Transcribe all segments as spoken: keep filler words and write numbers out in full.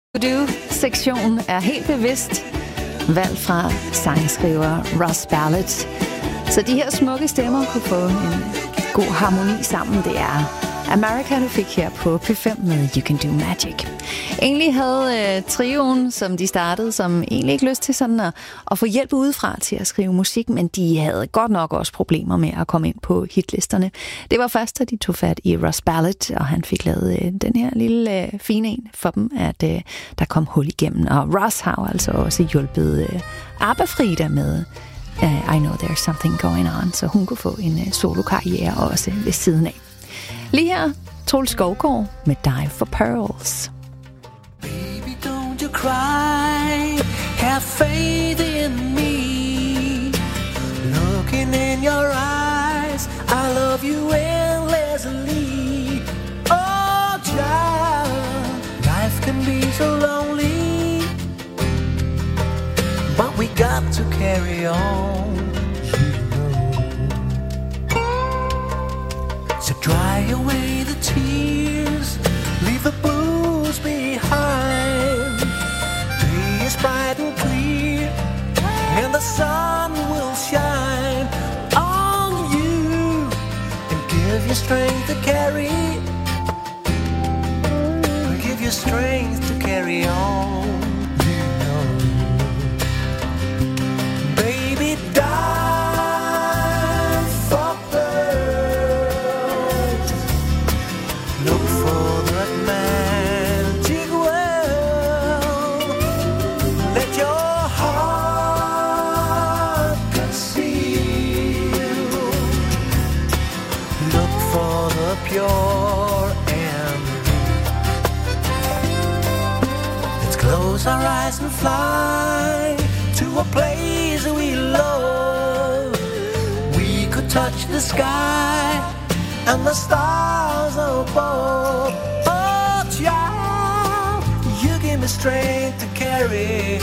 Do-sektion er helt bevidst valgt fra sangskriver Russ Ballard. Så de her smukke stemmer kunne få en god harmoni sammen. Det er America, du fik her på P fem med You Can Do Magic. Egentlig havde øh, trioen, som de startede, som egentlig ikke lyst til sådan at, at få hjælp udefra til at skrive musik, men de havde godt nok også problemer med at komme ind på hitlisterne. Det var først, da de tog fat i Russ Ballard, og han fik lavet øh, den her lille øh, fine en for dem, at øh, der kom hul igennem. Og Russ har altså også hjulpet øh, Abba Frida med uh, I Know There's Something Going On, så hun kunne få en uh, solokarriere også ved siden af. Lige her, Troels Skovgaard med Die for Pearls. Baby, don't you cry, have faith in me. Looking in your eyes, I love you endlessly. Oh, child, life can be so lonely, but we got to carry on. So dry away the tears, leave the blues behind. Day is bright and clear, and the sun will shine on you and give you strength to carry, give you strength to carry on. You know, baby, die. Our eyes and fly to a place we love. We could touch the sky and the stars above. Oh, child, you give me strength to carry,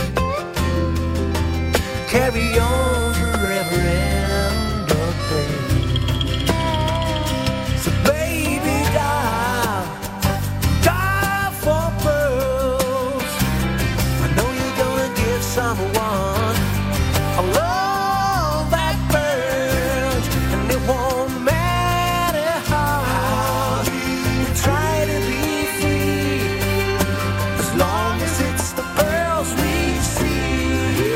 carry on forever and a day. So baby, die, die for pearls. Someone a love that burns, and it won't matter how you try to be free, as long as it's the pearls we see.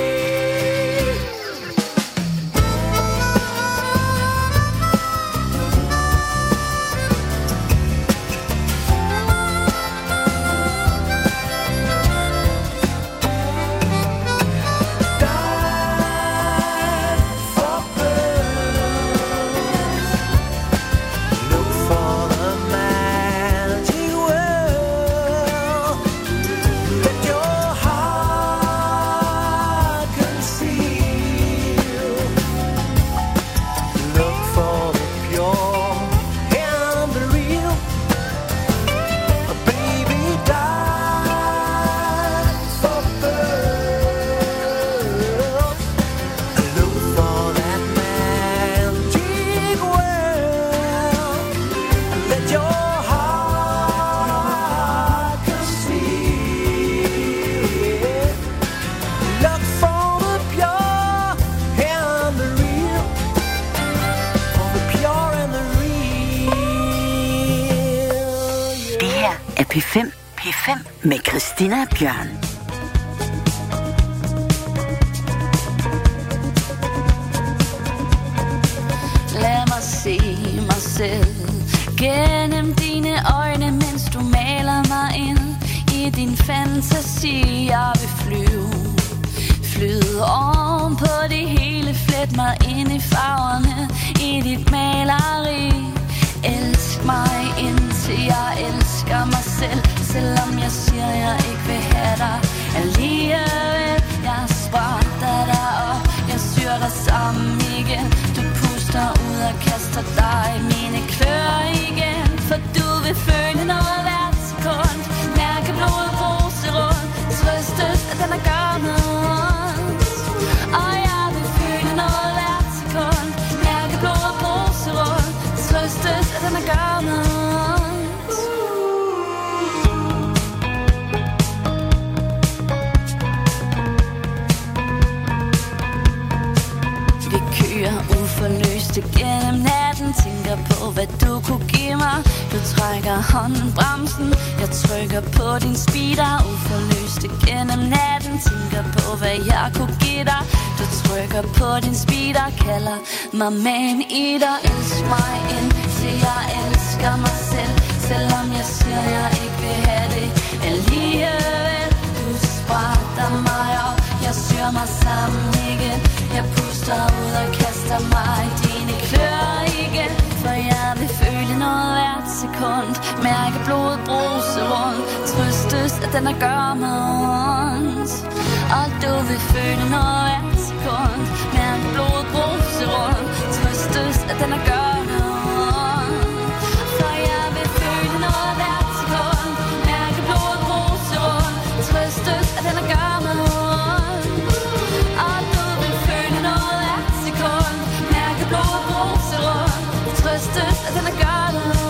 P fem, P fem med Christina Bjørn. Lad mig se mig selv gennem dine øjne, mens du maler mig ind i din fantasi. Jeg vil flyve, flyde oven på det hele, flet mig ind i farverne i dit maleri. Elsk mig indtil jeg elsker mig selv, selvom jeg siger jeg ikke vil have dig alligevel. Jeg sprætter dig op, jeg syr dig sammen igen. Du puster ud og kaster dig i mine klør igen. For du vil føle noget hvert sekund, mærke blodet bruse rundt, trøstes at den er gørnet. Og jeg vil føle noget hvert sekund, mærke blodet bruse rundt, trøstes at den er gørnet. lyst igennem natten. Tænker på, hvad du kunne give mig. Du trækker hånden bremsen, jeg trykker på din speeder. Uforløst igennem natten. Tænker på, hvad jeg kunne give dig. Du trykker på din speeder, kalder mig man i dig. Elsk mig indtil jeg elsker mig selv. Selvom jeg siger, jeg ikke vil have det alligevel. Du sprætter mig op, jeg syr mig sammen igen. Jeg puster ud og kaster mig i dine klør igen. For jeg vil føle noget hvert sekund. Mærke blodet bruse rundt. Trøstes, at den er gør mig ondt. Og du vil føle noget hvert sekund. Mærke blodet bruse rundt. Trøstes, at den er gør mig ondt. For jeg vil føle noget hvert sekund. Mærke blodet bruse rundt. Trøstes, at den er gør mig ondt. Og du vil føle noget hvert sekund. Mærke blodet bruse rundt. Trøstes, at den er gør mig ondt.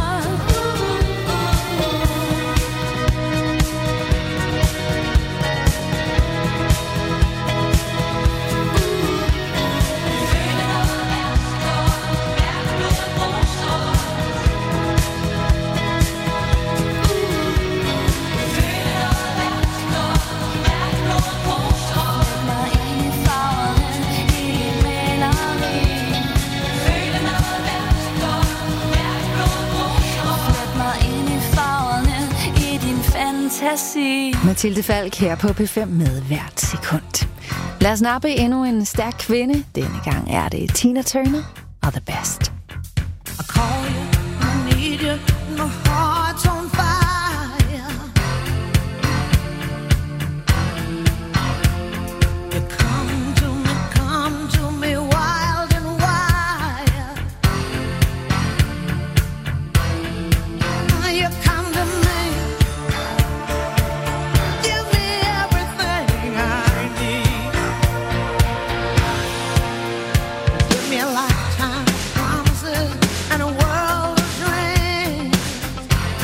Mathilde Falk her på P fem med Hvert Sekund. Lad os nappe endnu en stærk kvinde. Denne gang er det Tina Turner og The Best. I call you, I need you, my heart's on fire. You come to me, come to me wild and wild. You come to me, give me everything I need. Give me a lifetime of promises and a world of dreams.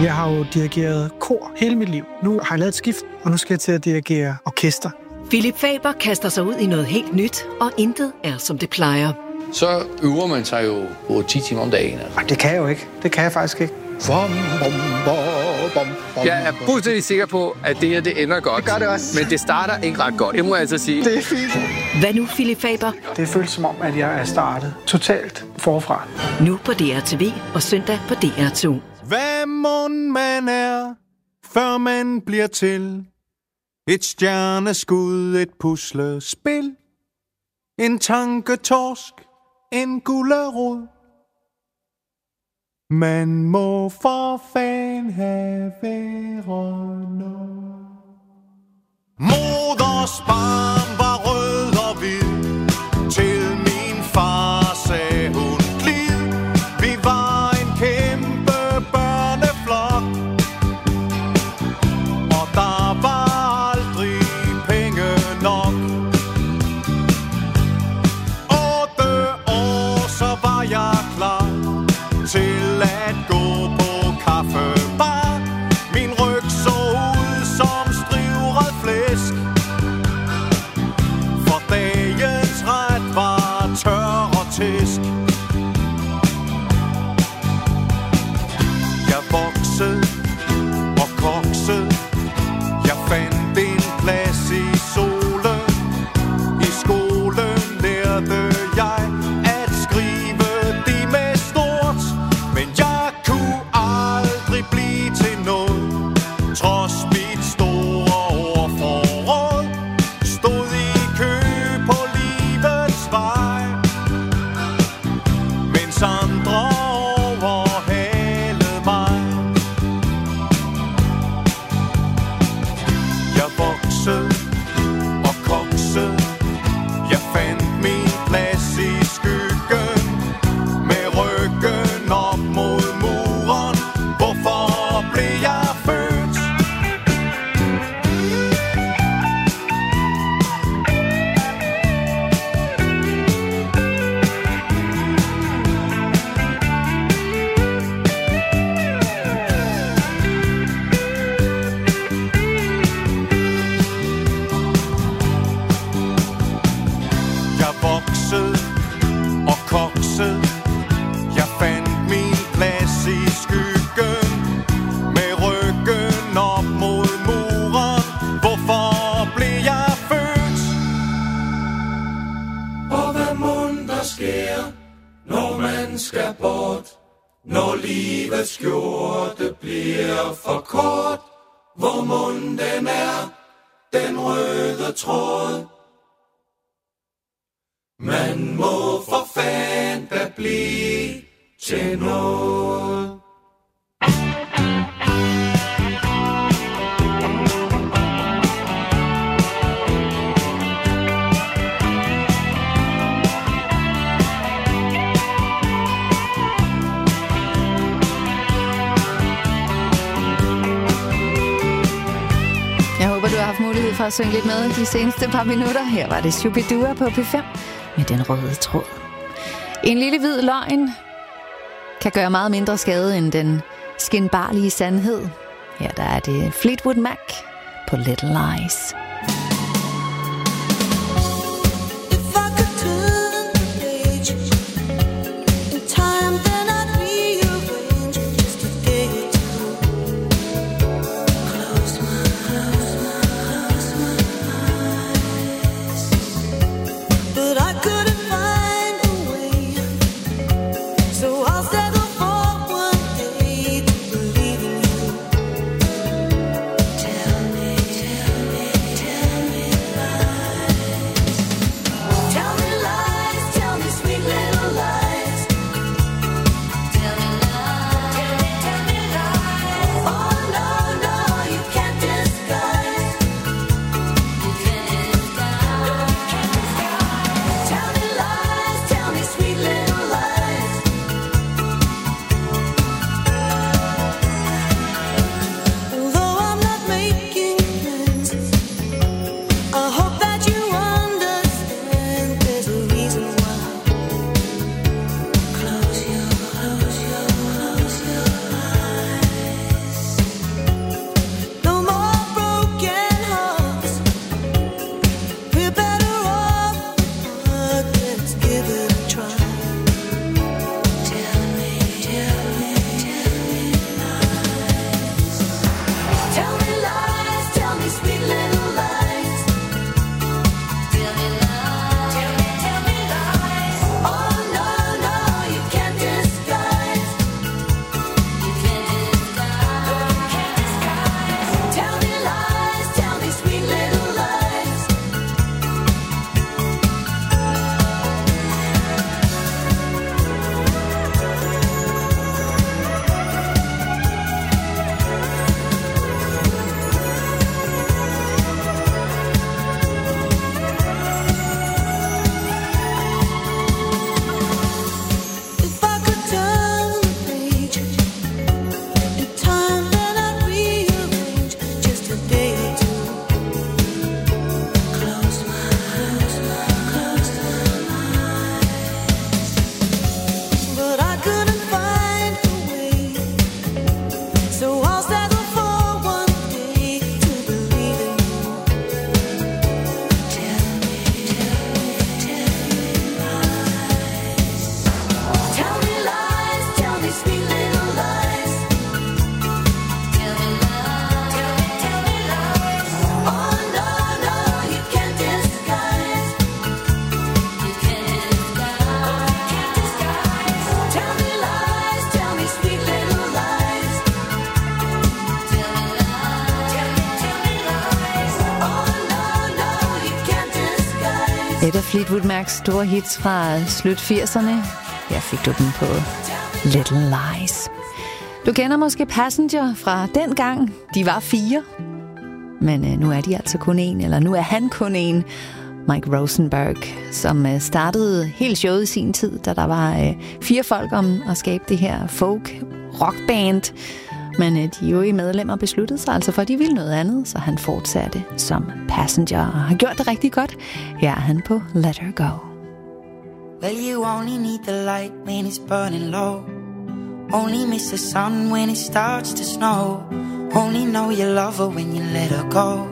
Jeg har jo dirigeret kor hele mit liv. Nu har jeg lavet et skift, og nu skal jeg til at dirigere orkester. Philip Faber kaster sig ud i noget helt nyt, og intet er som det plejer. Så øver man sig jo på ti timer om dagen. Nej, det kan jeg jo ikke. Det kan jeg faktisk ikke. Bom, bom, bom, bom, bom. Jeg er fuldstændig sikker på, at det her det ender godt. Det gør det også. Men det starter ikke ret godt, det må jeg altså sige. Det er fint. Hvad nu, Philip Faber? Det føles som om, at jeg er startet totalt forfra. Nu på D R T V og søndag på D R to. Hvad mon man er, før man bliver til? Et stjerneskud, et puslespil. En tanketorsk, en gulerod. Man må for fan have været noget. Moders barn var rød og hvid. Til min far sagde hun glid. Vi var en kæmpe børneflok. Og der var aldrig penge nok. Otte år, så var jeg klar til at gå på kaffebar. Min ryg så ud som strivret flæsk. For dagens ret var tør og tæsk. Jeg voksede og koksede. Jeg fandt en plads i solen. I skolen lærte jeg at skrive de med stort. Men jeg kunne aldrig blive til noget. Trods mit store ordforråd. Stod i kø på livets vej. Mens andre overhalede mig. Jeg voksede og koksede. Jeg fandt min plads i skyggen. Med ryggen op mod muren. Hvorfor blev jeg født? Jeg voksede og koksede. Jeg fandt min plads i skyggen. Med ryggen op mod muren. Hvorfor blev jeg født? Og hvad mon der sker, når man skal bort? Når livets skjorte bliver for kort. Hvor mon den er, den røde tråd. Man må for fan da blive til noget. Jeg håber, du har haft mulighed for at synge lidt med de seneste par minutter. Her var det Shubidua på P fem med den røde tråd. En lille hvid løgn kan gøre meget mindre skade end den skinbarlige sandhed. Her der er det Fleetwood Mac på Little Lies. Tell me, tell me, tell me. Et af Fleetwood Macs store hits fra slut firserne. Her fik du den på Little Lies. Du kender måske Passenger fra den gang. De var fire. Men øh, nu er de altså kun en, eller nu er han kun en. Mike Rosenberg, som øh, startede helt showet i sin tid, da der var øh, fire folk om at skabe det her folk rockband. Men øh, de øvrige medlemmer besluttede sig altså for, at de ville noget andet, så han fortsatte som Passenger og har gjort det rigtig godt. Her er han på Let Her Go. Well, you only need the light when it's burning low. Only miss the sun when it starts to snow. Only know you love her when you let her go.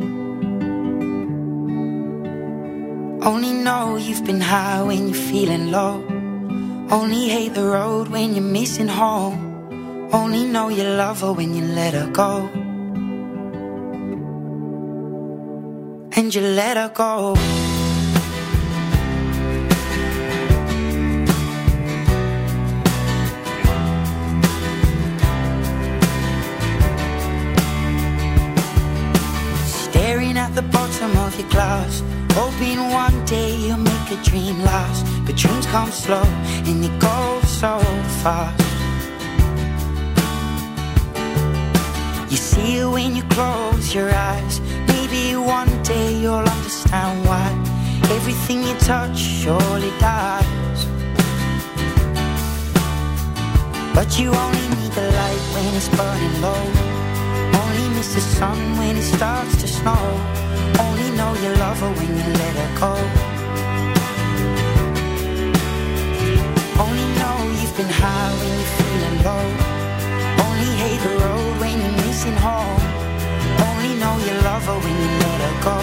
Only know you've been high when you're feeling low. Only hate the road when you're missing home. Only know you love her when you let her go. And you let her go. Staring at the bottom of your glass, hoping one day you'll make a dream last. But dreams come slow and they go so fast. You see it when you close your eyes. Maybe one day you'll understand why everything you touch surely dies. But you only need the light when it's burning low. Only miss the sun when it starts to snow. Only know you love her when you let her go. Only know you've been high when you're feeling low. Only hate the road when you're missing home. Only know you love her when you let her go.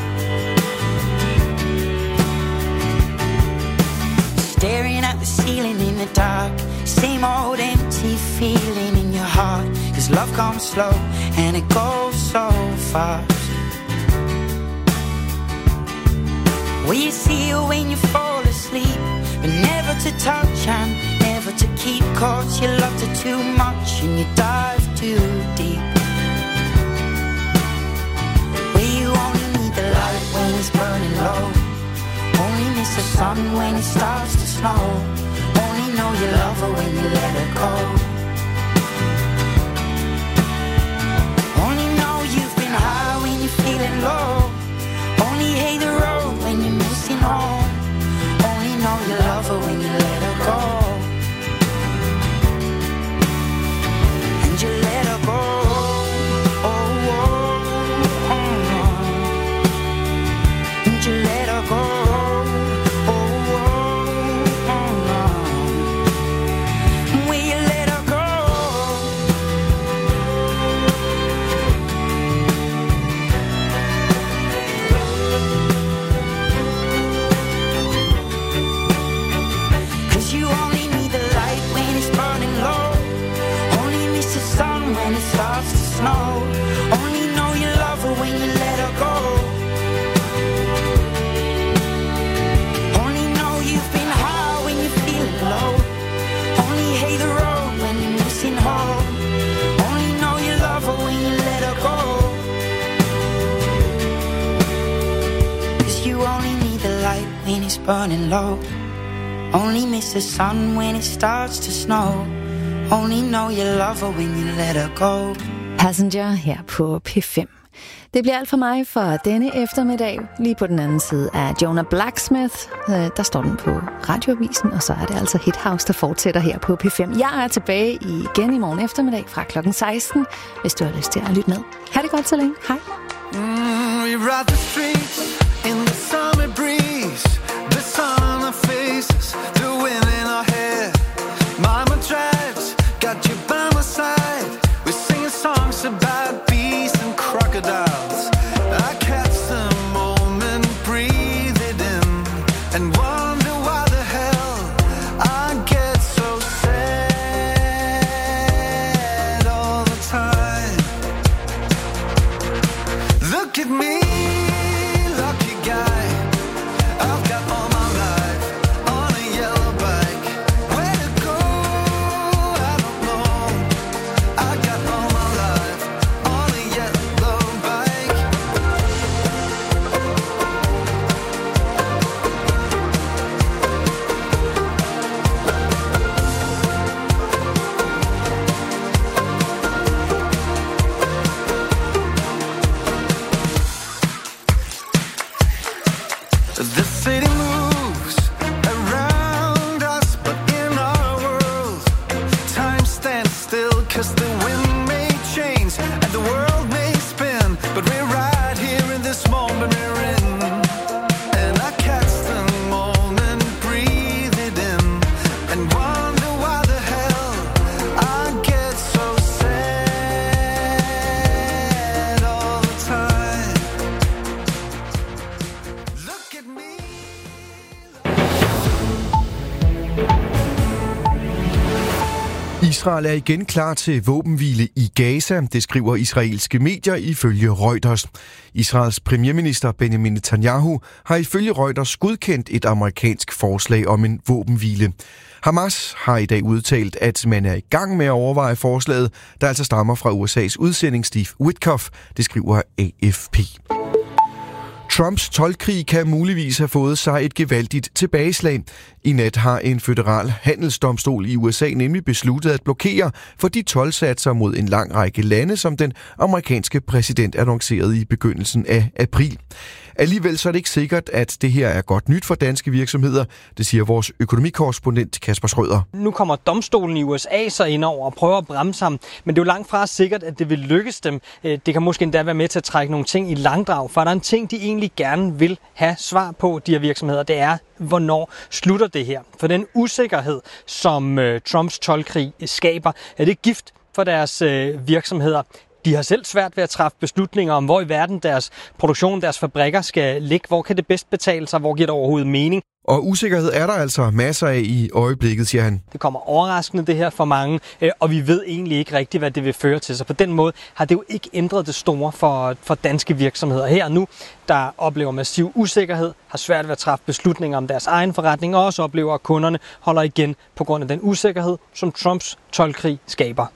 Staring at the ceiling in the dark, same old empty feeling in your heart. Cause love comes slow and it goes so fast. Will you see her when you fall asleep, but never to touch and never to keep? Cause you loved her too much and you dive too deep. Will you only need the light when it's burning low? Only miss the sun when it starts to snow. Only know you love her when you let her go. Only know you've been high when you're feeling low. Only hate the road when you're missing home. Only know you love her when you let her go. And you let her go. Oh, oh, oh. And you let her go. Snow. Only know you love her when you let her go. Only know you've been high when you're feeling low. Only hate the road when you're missing home. Only know you love her when you let her go. Cause you only need the light when it's burning low. Only miss the sun when it starts to snow. Only know you love her when you let her go. Passenger her på P fem. Det bliver alt for mig for denne eftermiddag. Lige på den anden side af Jonah Blacksmith. Der står den på Radioavisen, og så er det altså Hit House, der fortsætter her på P fem. Jeg er tilbage igen i morgen eftermiddag fra klokken seksten, hvis du har lyst til at lytte med. Ha' det godt så længe. Hej. Mm, we ride the streets in the summer breeze. The sun on our faces, the wind in our hair. Mama drives, got you by my side. We're singing songs about bees and crocodiles. I catch the moment, breathe it in, and wonder why the hell I get so sad all the time. Look at me, lucky guy. I've got all my life on a yellow bike. 'cause the wind may change and the world may spin, but we're right here in this moment we're in. And I catch the moment, breathe it in, and wonder why the hell I get so sad all the time. Look at me. Israel er igen klar til våbenhvile i Gaza, det skriver israelske medier ifølge Reuters. Israels premierminister Benjamin Netanyahu har ifølge Reuters godkendt et amerikansk forslag om en våbenhvile. Hamas har i dag udtalt, at man er i gang med at overveje forslaget, der altså stammer fra U S A's udsending Steve Witkoff, det skriver A F P. Trumps toldkrig kan muligvis have fået sig et gevaldigt tilbageslag. I nat har en føderal handelsdomstol i U S A nemlig besluttet at blokere for de toldsatser mod en lang række lande, som den amerikanske præsident annoncerede i begyndelsen af april. Alligevel så er det ikke sikkert, at det her er godt nyt for danske virksomheder, det siger vores økonomikorrespondent Kasper Schrøder. Nu kommer domstolen i U S A så ind over og prøver at bremse ham, men det er jo langt fra sikkert, at det vil lykkes dem. Det kan måske endda være med til at trække nogle ting i langdrag, for der er en ting, de egentlig gerne vil have svar på, de her virksomheder, det er, hvornår slutter det her. For den usikkerhed, som øh, Trumps toldkrig skaber, er det gift for deres øh, virksomheder. De har selv svært ved at træffe beslutninger om, hvor i verden deres produktion, deres fabrikker skal ligge. Hvor kan det bedst betale sig? Hvor giver det overhovedet mening? Og usikkerhed er der altså masser af i øjeblikket, siger han. Det kommer overraskende det her for mange, og vi ved egentlig ikke rigtigt, hvad det vil føre til. Så på den måde har det jo ikke ændret det store for, for danske virksomheder. Her nu, der oplever massiv usikkerhed, har svært ved at træffe beslutninger om deres egen forretning, og også oplever, at kunderne holder igen på grund af den usikkerhed, som Trumps toldkrig skaber.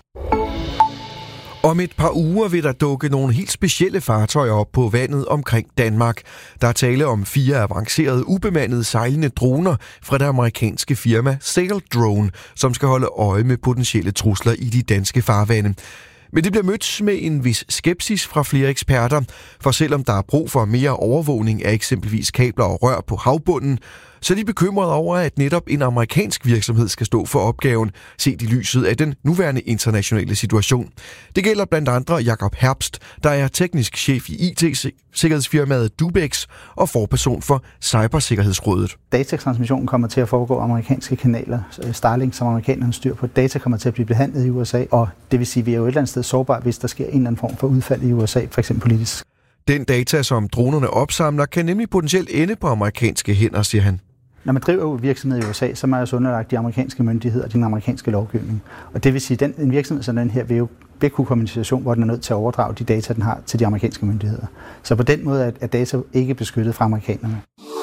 Om et par uger vil der dukke nogle helt specielle fartøjer op på vandet omkring Danmark. Der er tale om fire avancerede, ubemandede sejlende droner fra det amerikanske firma Sail Drone, som skal holde øje med potentielle trusler i de danske farvande. Men det bliver mødt med en vis skepsis fra flere eksperter, for selvom der er brug for mere overvågning af eksempelvis kabler og rør på havbunden, så er de bekymrede over, at netop en amerikansk virksomhed skal stå for opgaven, set i lyset af den nuværende internationale situation. Det gælder blandt andre Jakob Herbst, der er teknisk chef i I T-sikkerhedsfirmaet Dubex og forperson for Cybersikkerhedsrådet. Datatransmissionen kommer til at foregå amerikanske kanaler. Starlink, som amerikanerne styr på, data kommer til at blive behandlet i U S A, og det vil sige, at vi er jo et eller andet sted sårbare, hvis der sker en eller anden form for udfald i U S A, for eksempel politisk. Den data, som dronerne opsamler, kan nemlig potentielt ende på amerikanske hænder, siger han. Når man driver virksomhed i U S A, så er man også underlagt de amerikanske myndigheder og den amerikanske lovgivning. Og det vil sige, at en virksomhed som den her vil jo vil kunne kommunikation, hvor den er nødt til at overdrage de data, den har til de amerikanske myndigheder. Så på den måde er data ikke beskyttet fra amerikanerne.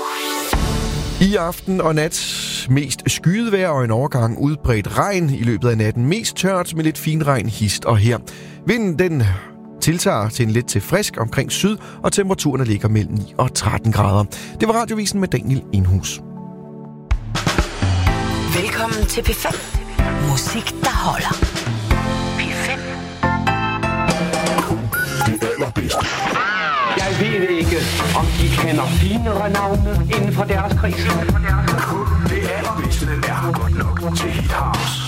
I aften og nat mest skyet vejr og en overgang udbredt regn. I løbet af natten mest tørt med lidt fin regn hist og her. Vinden den tiltager til en lidt til frisk omkring syd, og temperaturerne ligger mellem ni og tretten grader. Det var Radiovisen med Daniel Indhus. Velkommen til P fem. Musik, der holder. P fem. Det allerbedste. Jeg ved ikke, om de kender finere navne inden for deres krise. Det allerbedste er godt nok til Hit House.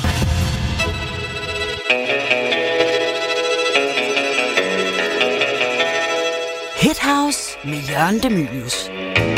Hit House med Jørgen De Mylius.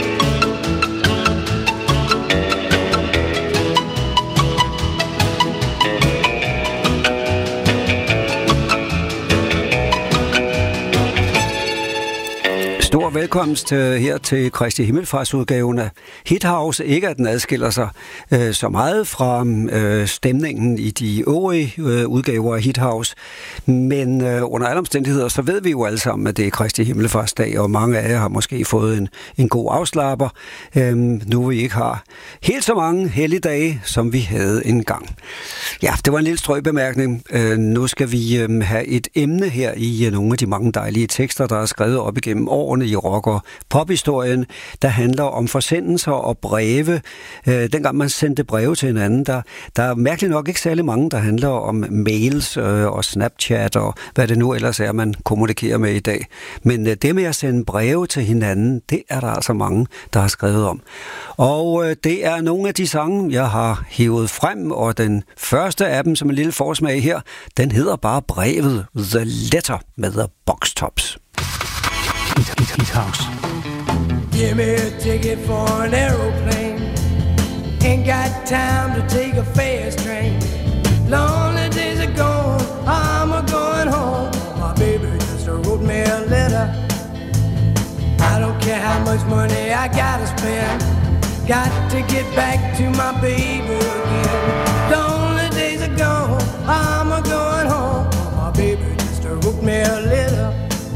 Stor velkomst til, her til Kristi Himmelfartsudgaven af Hit House. Ikke at den adskiller sig øh, så meget fra øh, stemningen i de øvrige øh, udgaver af Hit House, men øh, under alle omstændigheder, så ved vi jo alle sammen, at det er Kristi Himmelfartsdag, og mange af jer har måske fået en, en god afslapper, øh, nu vi ikke har helt så mange helligdage, som vi havde engang. Ja, det var en lille strøgbemærkning. Øh, nu skal vi øh, have et emne her i øh, nogle af de mange dejlige tekster, der er skrevet op igennem årene i rock- og pophistorien, der handler om forsendelser og breve. Øh, dengang man sendte breve til hinanden, der, der er mærkeligt nok ikke særlig mange, der handler om mails øh, og Snapchat og hvad det nu ellers er, man kommunikerer med i dag. Men øh, det med at sende breve til hinanden, det er der altså mange, der har skrevet om. Og øh, det er nogle af de sange, jeg har hævet frem, og den første af dem, som en lille forsmag her, den hedder bare brevet, The Letter med The Box Tops. Hit, hit, hit house. Give me a ticket for an aeroplane. Ain't got time to take a fast train. Lonely days are gone, I'm a going home. My baby just wrote me a letter. I don't care how much money I gotta spend. Got to get back to my baby again. Lonely days are gone, I'm a going home. My baby just wrote me a letter.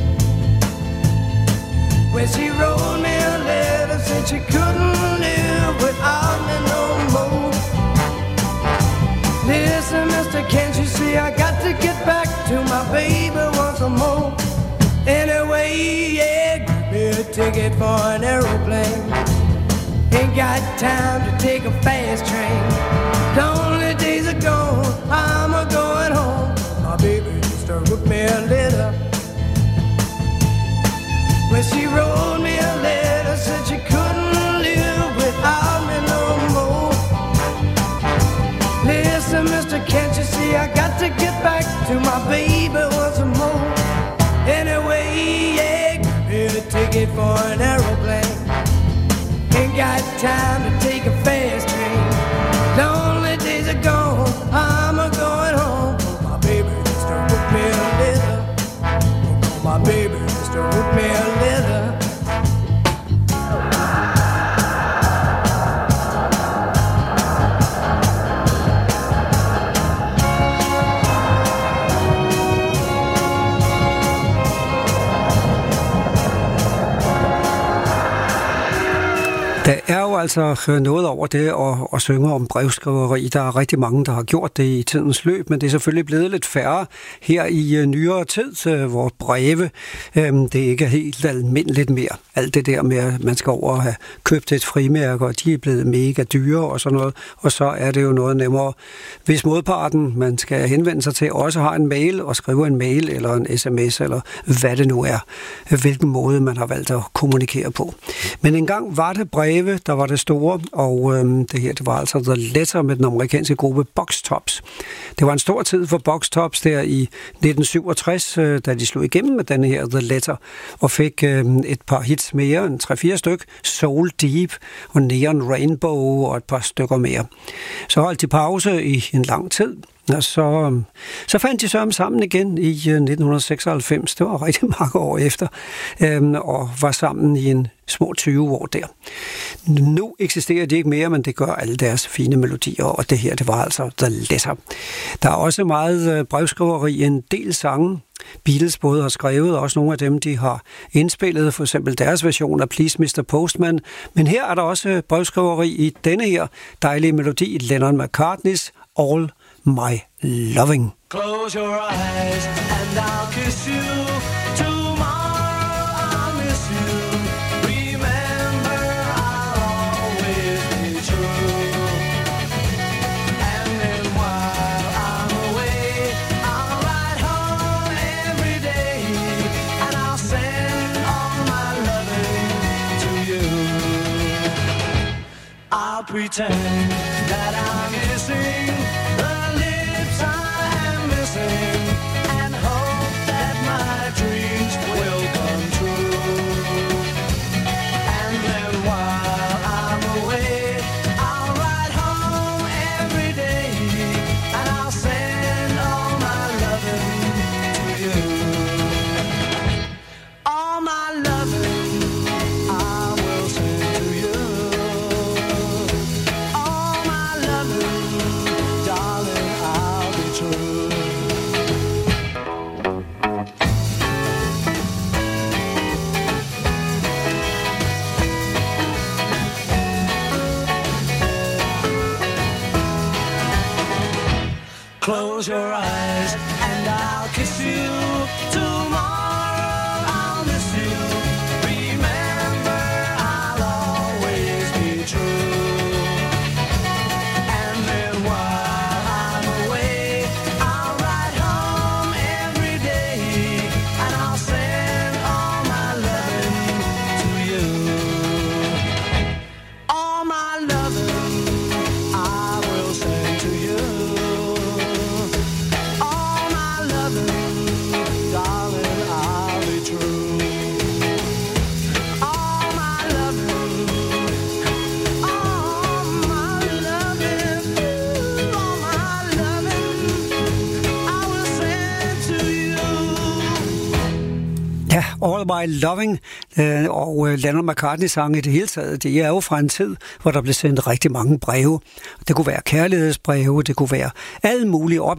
When she wrote me a letter, said she couldn't live without me no more. Listen, mister, can't you see I got to get back to my baby once more? Anyway, yeah, give me a ticket for an aeroplane. Ain't got time to take a fast train. Lonely days are gone, I'm a going home. My baby just wrote me a letter. When she wrote me a letter, said she couldn't live without me no more. Listen, mister, can't you see I got to get back to my baby once more? Anyway, yeah, give me a ticket for an aeroplane. Ain't got time to take a fast train. Lonely days are gone, I'm a going home. My baby just wrote me a letter. My baby just wrote me a letter. Der er jo altså noget over det at, at synge om brevskriveri. Der er rigtig mange, der har gjort det i tidens løb, men det er selvfølgelig blevet lidt færre her i uh, nyere tid, uh, hvor breve, um, det ikke er helt almindeligt mere. Alt det der med, at man skal over og have købt et frimærke, og de er blevet mega dyre og sådan noget, og så er det jo noget nemmere, hvis modparten, man skal henvende sig til, også har en mail og skriver en mail eller en sms, eller hvad det nu er, hvilken måde man har valgt at kommunikere på. Men engang var det breve, der var det store, og øhm, det her, det var altså The Letter med den amerikanske gruppe Box Tops. Det var en stor tid for Box Tops der i nitten syvogtres, øh, da de slog igennem med denne her The Letter, og fik øh, et par hits mere, en tre-fire styk, Soul Deep og Neon Rainbow og et par stykker mere. Så holdt de pause i en lang tid, og så, så fandt de så sammen igen i nitten seksoghalvfems, det var rigtig mange år efter, øhm, og var sammen i en små tyve år der. Nu eksisterer de ikke mere, men det gør alle deres fine melodier, og det her, det var altså The Letter. Der er også meget brevskriveri, en del sange, Beatles både har skrevet, og også nogle af dem, de har indspillet, for eksempel deres version af Please mister Postman. Men her er der også brevskriveri i denne her dejlige melodi, Lennon McCartneys All My Loving. Close your eyes and I'll kiss you. Tomorrow I'll miss you. Remember I'll always be true. And then while I'm away, I'll ride home every day. And I'll send all my loving to you. I'll pretend that I'm missing the lips I am missing, and hope that my dreams will come true. And then while I'm away, I'll ride home every day, and I'll send all my loving to you. All my loving I will send to you. All my loving, darling, I'll be true. Close your eyes and I'll kiss you. Tomorrow I'll miss you. Remember Ja, All My Loving øh, og øh, Lennon McCartney-sange i det hele taget, det er jo fra en tid, hvor der blev sendt rigtig mange breve. Det kunne være kærlighedsbreve, det kunne være alle mulige op